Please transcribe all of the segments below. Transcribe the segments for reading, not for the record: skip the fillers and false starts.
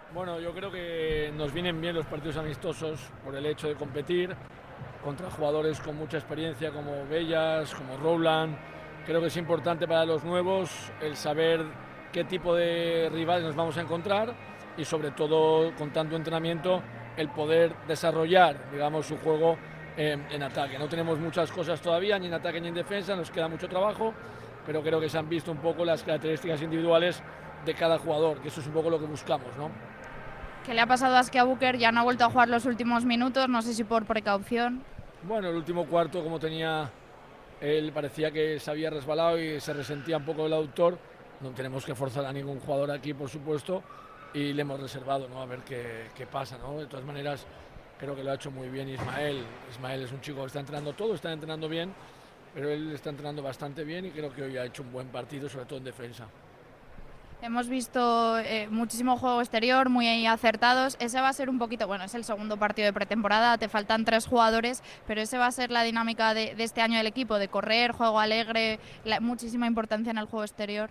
Bueno, yo creo que nos vienen bien los partidos amistosos por el hecho de competir contra jugadores con mucha experiencia como Bellas, como Rowland. Creo que es importante para los nuevos el saber qué tipo de rivales nos vamos a encontrar y sobre todo con tanto entrenamiento el poder desarrollar, digamos, su juego en ataque. No tenemos muchas cosas todavía, ni en ataque ni en defensa, nos queda mucho trabajo, pero creo que se han visto un poco las características individuales de cada jugador, que eso es un poco lo que buscamos, ¿no? ¿Qué le ha pasado a Askia Booker? Ya no ha vuelto a jugar los últimos minutos, no sé si por precaución. Bueno, el último cuarto, como tenía él, parecía que se había resbalado y se resentía un poco el aductor. No tenemos que forzar a ningún jugador aquí, por supuesto, y le hemos reservado, ¿no? A ver qué pasa, ¿no? De todas maneras, creo que lo ha hecho muy bien Ismael. Ismael es un chico que está entrenando todo, está entrenando bien, pero él está entrenando bastante bien y creo que hoy ha hecho un buen partido, sobre todo en defensa. Hemos visto muchísimo juego exterior, muy acertados. Ese va a ser un poquito, bueno, es el segundo partido de pretemporada, te faltan 3 jugadores, pero ese va a ser la dinámica de este año del equipo, de correr, juego alegre, muchísima importancia en el juego exterior.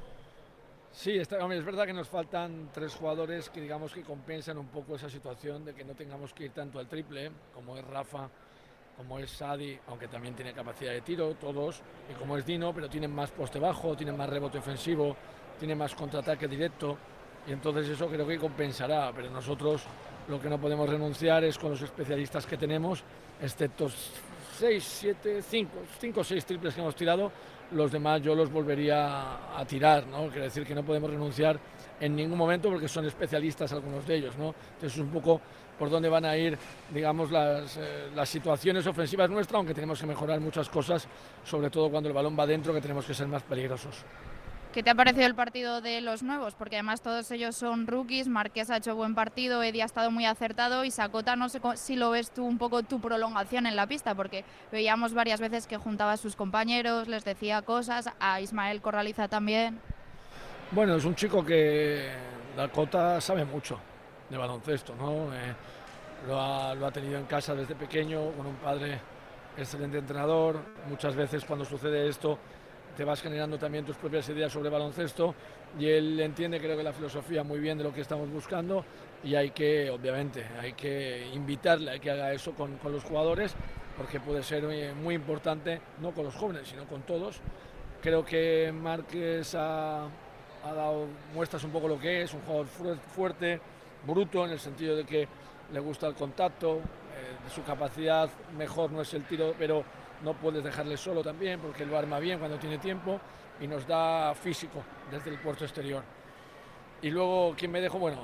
Sí, es verdad que nos faltan 3 jugadores que digamos que compensan un poco esa situación de que no tengamos que ir tanto al triple, como es Rafa, como es Sadi, aunque también tiene capacidad de tiro, todos, y como es Dino, pero tienen más poste bajo, tienen más rebote ofensivo, tienen más contraataque directo, y entonces eso creo que compensará, pero nosotros lo que no podemos renunciar es con los especialistas que tenemos, excepto 6, 7, 5 o 6 triples que hemos tirado, los demás yo los volvería a tirar, ¿no? Quiere decir que no podemos renunciar en ningún momento porque son especialistas algunos de ellos, ¿no? Entonces es un poco por dónde van a ir, digamos, las situaciones ofensivas nuestras, aunque tenemos que mejorar muchas cosas, sobre todo cuando el balón va dentro, que tenemos que ser más peligrosos. ¿Qué te ha parecido el partido de los nuevos? Porque además todos ellos son rookies, Marqués ha hecho buen partido, Eddie ha estado muy acertado y Sakota no sé si lo ves tú un poco tu prolongación en la pista, porque veíamos varias veces que juntaba a sus compañeros, les decía cosas, a Ismael Corraliza también. Bueno, es un chico que Dakota sabe mucho de baloncesto, ¿no? Lo ha tenido en casa desde pequeño, con un padre excelente entrenador. Muchas veces cuando sucede esto te vas generando también tus propias ideas sobre baloncesto y él entiende, creo que la filosofía muy bien de lo que estamos buscando y hay que, obviamente, hay que invitarle a que haga eso con los jugadores porque puede ser muy importante, no con los jóvenes, sino con todos. Creo que Márquez ha dado muestras un poco lo que es, un jugador fuerte, bruto, en el sentido de que le gusta el contacto, su capacidad mejor no es el tiro, pero no puedes dejarle solo también porque lo arma bien cuando tiene tiempo y nos da físico desde el puerto exterior. Y luego, ¿quién me dejo? Bueno,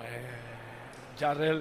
Jarrell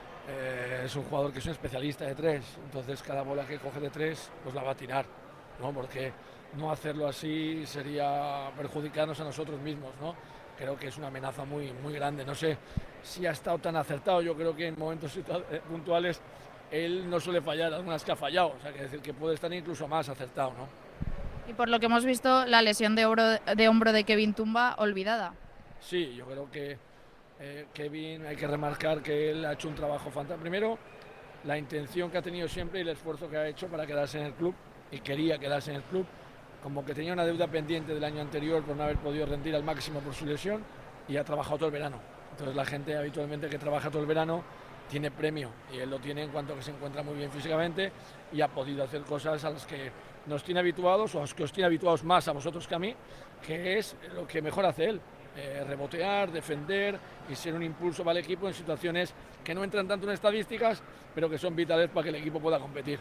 es un jugador que es un especialista de 3, entonces cada bola que coge de 3 pues la va a tirar, ¿no? Porque no hacerlo así sería perjudicarnos a nosotros mismos, ¿no? Creo que es una amenaza muy, muy grande. No sé si ha estado tan acertado, yo creo que en momentos puntuales él no suele fallar, algunas que ha fallado, o sea, que decir que puede estar incluso más acertado, ¿no? Y por lo que hemos visto, la lesión de hombro de Kevin Tumba olvidada. Sí, yo creo que Kevin, hay que remarcar que él ha hecho un trabajo fantástico. Primero, la intención que ha tenido siempre y el esfuerzo que ha hecho para quedarse en el club, y quería quedarse en el club, como que tenía una deuda pendiente del año anterior por no haber podido rendir al máximo por su lesión, y ha trabajado todo el verano. Entonces la gente habitualmente que trabaja todo el verano tiene premio, y él lo tiene en cuanto que se encuentra muy bien físicamente y ha podido hacer cosas a las que nos tiene habituados, o a los que os tiene habituados más a vosotros que a mí, que es lo que mejor hace él. Rebotear, defender y ser un impulso para el equipo en situaciones que no entran tanto en estadísticas, pero que son vitales para que el equipo pueda competir.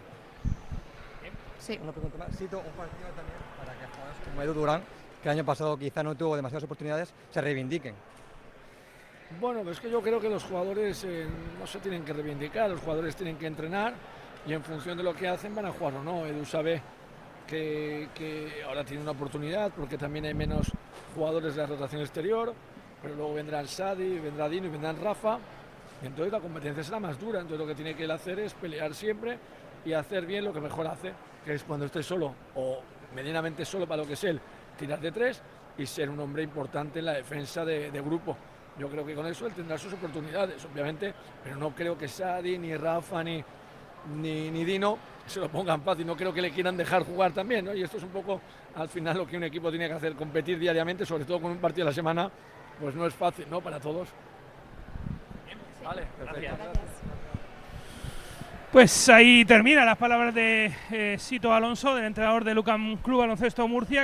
Sí. Una pregunta más. Cito un partido también para que jugadores como Edu Durán, que el año pasado quizá no tuvo demasiadas oportunidades, se reivindiquen. Bueno, pues es que yo creo que los jugadores no se tienen que reivindicar, los jugadores tienen que entrenar y en función de lo que hacen van a jugar o no. Edu sabe que ahora tiene una oportunidad porque también hay menos jugadores de la rotación exterior, pero luego vendrán Sadi, vendrá Dino y vendrán Rafa, y entonces la competencia será más dura. Entonces lo que tiene que él hacer es pelear siempre y hacer bien lo que mejor hace, que es cuando esté solo o medianamente solo para lo que es él, tirar de 3 y ser un hombre importante en la defensa de grupo. Yo creo que con eso él tendrá sus oportunidades, obviamente, pero no creo que Sadi, ni Rafa, ni Dino se lo pongan fácil. No creo que le quieran dejar jugar también, ¿no? Y esto es un poco, al final, lo que un equipo tiene que hacer, competir diariamente, sobre todo con un partido a la semana, pues no es fácil, ¿no? Para todos. Vale, Gracias. Pues ahí terminan las palabras de Sito Alonso, del entrenador del UCAM Club Baloncesto Murcia.